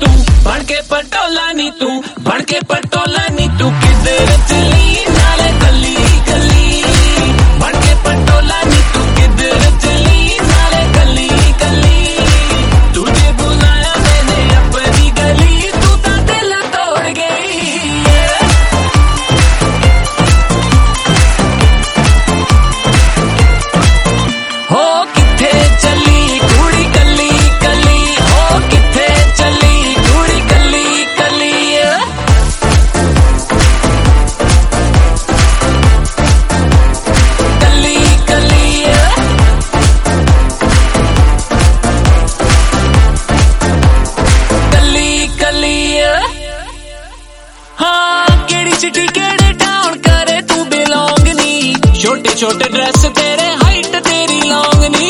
तू बन के पटोला नी तू बन के पटोला नी तू किधर चली नाले गली गली बन के पटोला नी तू किधर चली नाले गली गली तुझे बुलाया मैंने अपनी गली तू तो दिल तोड़ गई हो किथे चली कुड़ी गली गली हो किथे चली कुड़ी गली गली गली गली गली गली हाँ केड़ी सिटी केड़े टाउन करे तू बिलोंग नी छोटे छोटे ड्रेस तेरे हाइट तेरी लॉन्ग नी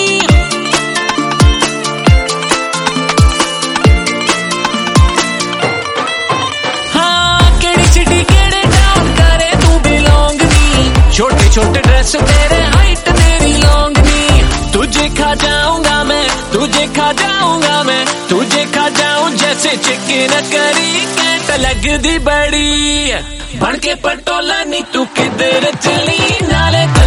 हाँ केड़ी सिटी केड़े टाउन करे तू बिलोंग नी छोटे छोटे ड्रेस तेरे हाइट तेरी लॉन्ग नी तुझे खा जाऊंगा मैं तुझे खा जाऊंगा मैं तुझे खा जाऊं जैसे चिकन करी कैंट लगदी बड़ी बन के पटोला नी तू किधर चली नाले